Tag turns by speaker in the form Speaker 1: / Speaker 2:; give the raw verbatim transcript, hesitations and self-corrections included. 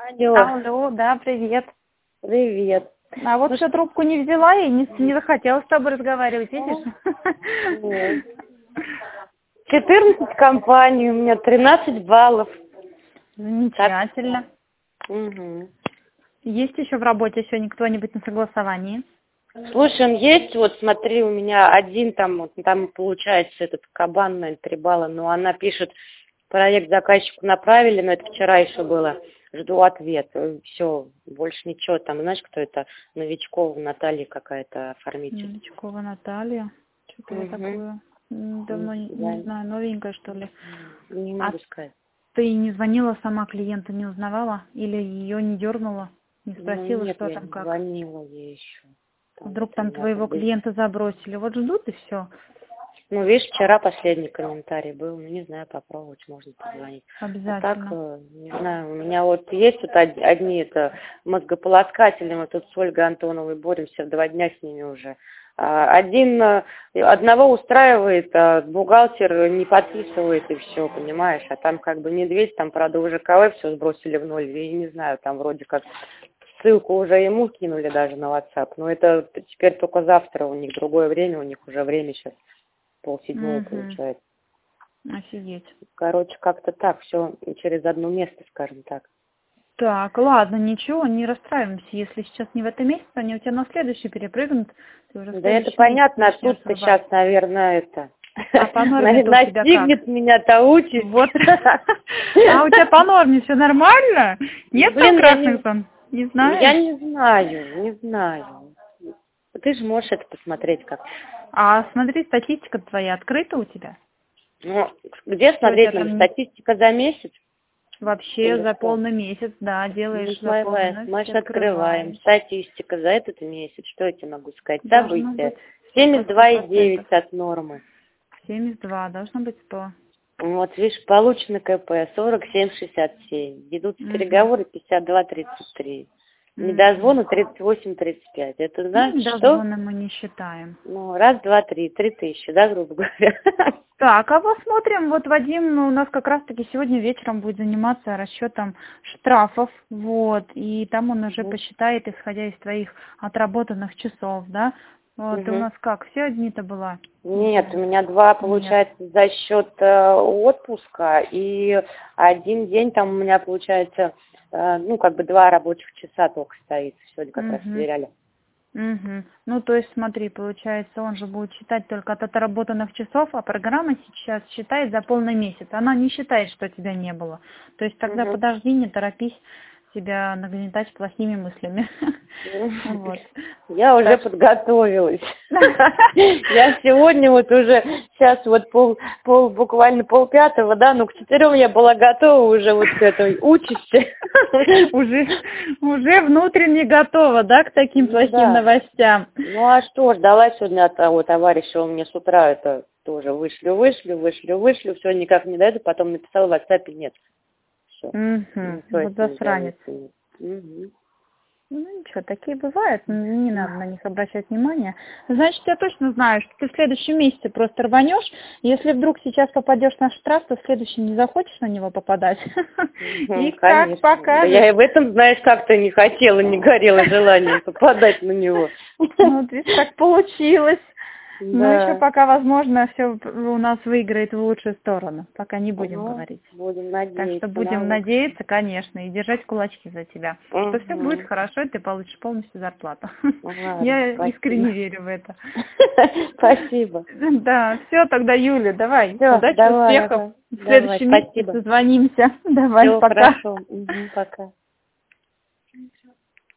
Speaker 1: Алло,
Speaker 2: Алло, да, привет.
Speaker 1: привет.
Speaker 2: А вот
Speaker 1: Ну,
Speaker 2: что трубку не взяла и не, не захотела с тобой разговаривать, видишь?
Speaker 1: нет. четырнадцать компаний, у меня тринадцать баллов.
Speaker 2: Замечательно.
Speaker 1: Угу.
Speaker 2: Есть еще в работе сегодня кто-нибудь на согласовании?
Speaker 1: Слушай, он есть, вот смотри, у меня один там, вот, там получается этот кабан, наверное, три балла, но она пишет, проект заказчику направили, но это вчера еще было, жду ответ. Все, больше ничего, там, знаешь, кто это? Новичкова Наталья какая-то оформитель.
Speaker 2: Новичкова Наталья. Что-то я
Speaker 1: Угу.
Speaker 2: такое м, давно не,
Speaker 1: Да.
Speaker 2: не знаю, новенькая что ли.
Speaker 1: Не
Speaker 2: А
Speaker 1: могу сказать.
Speaker 2: ты не звонила сама клиента, не узнавала? Или ее не дернула? Не
Speaker 1: Ну,
Speaker 2: спросила,
Speaker 1: нет,
Speaker 2: что
Speaker 1: я
Speaker 2: там,
Speaker 1: не
Speaker 2: как?
Speaker 1: звонила ей еще. Там
Speaker 2: Вдруг
Speaker 1: вот у
Speaker 2: там
Speaker 1: меня
Speaker 2: твоего
Speaker 1: как бы-
Speaker 2: клиента забросили. Вот ждут и все.
Speaker 1: Ну, видишь, вчера последний комментарий был, ну, не знаю, попробовать, можно позвонить. А так,
Speaker 2: Обязательно.
Speaker 1: э, не знаю, у меня вот есть вот од- одни это мозгополоскатели, мы тут с Ольгой Антоновой боремся два дня с ними уже. А, Один, э, одного устраивает, а бухгалтер не подписывает и все, понимаешь, а там как бы медведь, там, правда, уже КВ все сбросили в ноль, и не знаю, там вроде как ссылку уже ему кинули даже на WhatsApp, но это теперь только завтра, у них другое время, у них уже время сейчас полседьмого
Speaker 2: Угу.
Speaker 1: получается.
Speaker 2: Офигеть.
Speaker 1: Короче, как-то так, все через одно место, скажем так.
Speaker 2: Так, ладно, ничего, не расстраиваемся. Если сейчас не в этом месяце, они у тебя на следующий перепрыгнут. Ты уже в
Speaker 1: Да это
Speaker 2: следующем
Speaker 1: понятно, а
Speaker 2: месяце начнешь
Speaker 1: тут-то
Speaker 2: врубать.
Speaker 1: сейчас, наверное, это...
Speaker 2: А по норме-то у тебя как?
Speaker 1: Настигнет меня-то участь.
Speaker 2: Вот. А у тебя по норме все нормально? Нет там
Speaker 1: Блин, я
Speaker 2: красных
Speaker 1: не,
Speaker 2: зон? Не
Speaker 1: я
Speaker 2: знаешь?
Speaker 1: не знаю, не знаю. Ты же можешь это посмотреть как.
Speaker 2: А смотри, статистика твоя открыта у тебя?
Speaker 1: Ну, где
Speaker 2: Что у тебя
Speaker 1: смотреть надо?
Speaker 2: там не-
Speaker 1: Статистика за месяц?
Speaker 2: вообще
Speaker 1: Или
Speaker 2: за
Speaker 1: что?
Speaker 2: полный месяц, да,
Speaker 1: Ну,
Speaker 2: делаешь за полный
Speaker 1: смотри,
Speaker 2: месяц,
Speaker 1: мы открываем.
Speaker 2: открываешь.
Speaker 1: Статистика за этот месяц. Что я тебе могу сказать?
Speaker 2: Должно
Speaker 1: События.
Speaker 2: быть
Speaker 1: семьдесят
Speaker 2: под сто
Speaker 1: два и
Speaker 2: процентов.
Speaker 1: девять от нормы.
Speaker 2: семьдесят два, должно быть сто.
Speaker 1: Вот, видишь, получено КП сорок семь шестьдесят семь. Ведутся
Speaker 2: Угу.
Speaker 1: переговоры пятьдесят два тридцать три.
Speaker 2: Угу.
Speaker 1: Недозвоны тридцать восемь тридцать пять. Это
Speaker 2: Ну,
Speaker 1: значит, что?
Speaker 2: дозвоны мы не считаем.
Speaker 1: Ну, раз, два, три. Три тысячи, да, грубо говоря.
Speaker 2: Так, а посмотрим, вот Вадим ну, у нас как раз-таки сегодня вечером будет заниматься расчетом штрафов, вот, и там он уже
Speaker 1: Мгм.
Speaker 2: посчитает, исходя из твоих отработанных часов, да. Вот, ты у
Speaker 1: Мгм.
Speaker 2: нас как, все одни-то была?
Speaker 1: Нет, у меня два,
Speaker 2: Нет.
Speaker 1: получается, за счет э, отпуска, и один день там у меня, получается, э, ну, как бы два рабочих часа только стоит. Сегодня как раз
Speaker 2: Угу.
Speaker 1: сверяли.
Speaker 2: Угу. Ну, то есть, смотри, получается, он же будет считать только от отработанных часов, а программа сейчас считает за полный месяц. Она не считает, что тебя не было. То есть тогда
Speaker 1: Мгм.
Speaker 2: подожди, не торопись себя нагнетать плохими мыслями. Вот.
Speaker 1: Я уже
Speaker 2: Так что-
Speaker 1: подготовилась. Я сегодня вот уже, сейчас вот пол, пол буквально полпятого, да, ну к четырем я была готова уже вот к этой участи.
Speaker 2: Уже, уже внутренне готова, да, к таким
Speaker 1: Ну
Speaker 2: плохим
Speaker 1: да.
Speaker 2: новостям.
Speaker 1: Ну а что, ждала сегодня от того товарища, он мне с утра это тоже вышлю, вышлю, вышлю, вышлю, все никак не дойду, потом написал в WhatsApp нет. Все.
Speaker 2: Угу. Вот засранец. Ну ничего, такие бывают, не надо на них обращать внимание. Значит, я точно знаю, что ты в следующем месяце просто рванешь. Если вдруг сейчас попадешь на штраф, то в следующем не захочешь на него попадать. И как
Speaker 1: Да
Speaker 2: покажешь.
Speaker 1: я и в этом, знаешь, как-то не хотела, не горело желание попадать на него.
Speaker 2: Ну, вот видишь, так получилось. Но еще
Speaker 1: Да.
Speaker 2: пока, возможно, все у нас выиграет в лучшую сторону. Пока не будем
Speaker 1: Ну,
Speaker 2: говорить.
Speaker 1: будем
Speaker 2: Так
Speaker 1: надеяться.
Speaker 2: что будем
Speaker 1: на
Speaker 2: надеяться, конечно, и держать кулачки за тебя. Что все будет
Speaker 1: Мгм.
Speaker 2: хорошо, и ты получишь полностью зарплату.
Speaker 1: Ладно,
Speaker 2: Я
Speaker 1: спасибо.
Speaker 2: искренне верю в это.
Speaker 1: Спасибо.
Speaker 2: Да, все тогда, Юля, давай.
Speaker 1: Все,
Speaker 2: Удачи,
Speaker 1: давай,
Speaker 2: успехов.
Speaker 1: ага.
Speaker 2: В
Speaker 1: Давай,
Speaker 2: следующем месяце
Speaker 1: спасибо.
Speaker 2: созвонимся. Давай,
Speaker 1: Все
Speaker 2: пока.
Speaker 1: хорошо. Мгм, пока.